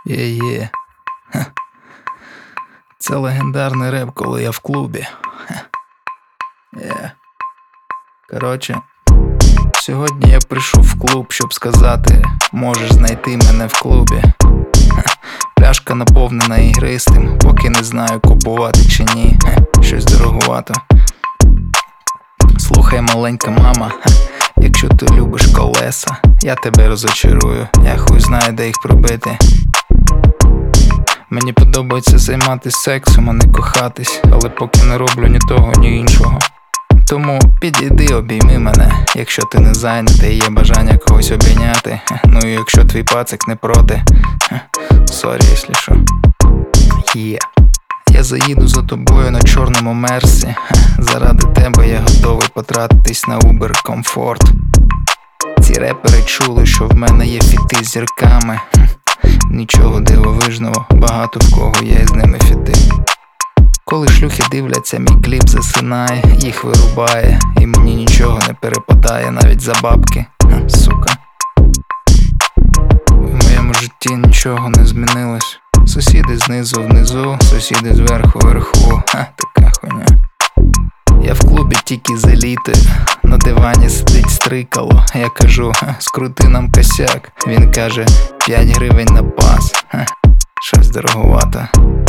Є-є. Це легендарний реп, коли я в клубі. Коротше, сьогодні я прийшов в клуб, щоб сказати: можеш знайти мене в клубі. Пляшка наповнена ігристим, поки не знаю, купувати чи ні. Щось дороговато. Слухай, маленька мама, якщо ти любиш колеса, я тебе розочарую, я хуй знаю, де їх пробити. Мені подобається займатися сексом, а не кохатись, але поки не роблю ні того, ні іншого. Тому підійди, обійми мене, якщо ти не зайнятий, є бажання когось обійняти. Ну і якщо твій пацик не проти. Сорі, якщо що. Я заїду за тобою на чорному мерсі. Заради тебе я готовий потратитись на Uber комфорт. Ці репери чули, що в мене є фіти з зірками. Нічого дивовижного, багато в кого є з ними фіти. Коли шлюхи дивляться мій кліп, засинає, їх вирубає, і мені нічого не перепадає, навіть за бабки, сука. В моєму житті нічого не змінилось. Сусіди знизу внизу, сусіди зверху вверху, така хуйня. Я в клубі тільки з елітою, на дивані сидить стрикало. Я кажу: скрути нам косяк. Він каже: 5 гривень на пас. Щось дороговато.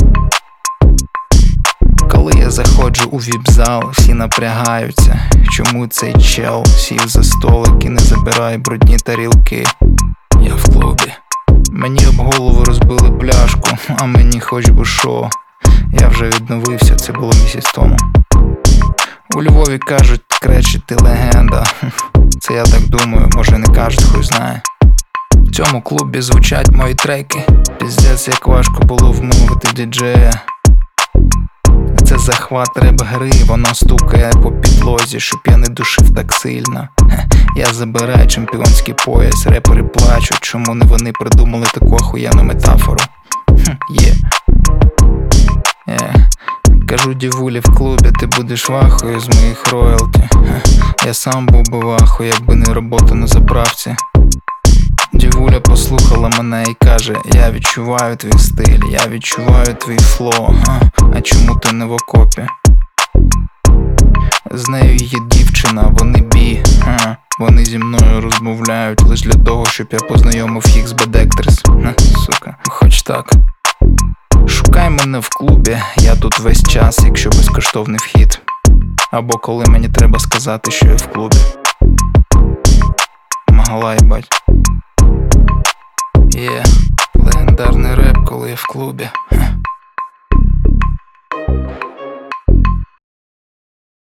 Коли я заходжу у віп-зал, всі напрягаються. Чому цей чел сів за столик і не забирає брудні тарілки? Я в клубі. Мені об голову розбили пляшку, а мені хоч би шо. Я вже відновився, це було місяць тому. У Львові кажуть: кречі, ти легенда. Це я так думаю, може не кажуть, хуй знає. В цьому клубі звучать мої треки. Піздець, як важко було вмовити діджея. Це захват реп-гри, воно стукає по підлозі, щоб я не душив так сильно. Я забираю чемпіонський пояс, репери плачуть, чому не вони придумали таку охуєнну метафору. Кажу дівулі в клубі: ти будеш вахою з моїх роялті. Я сам був би вахою, якби не робота на заправці. Дівуля послухала мене і каже: я відчуваю твій стиль, я відчуваю твій флоу. А чому ти не в окопі? З нею є дівчина, вони бі. Вони зі мною розмовляють лиш для того, щоб я познайомив їх з бедектрис. Сука, хоч так. Шукай мене в клубі, я тут весь час, якщо безкоштовний вхід. Або коли мені треба сказати, що я в клубі. Магала, їбать. Легендарний реп, коли я в клубі.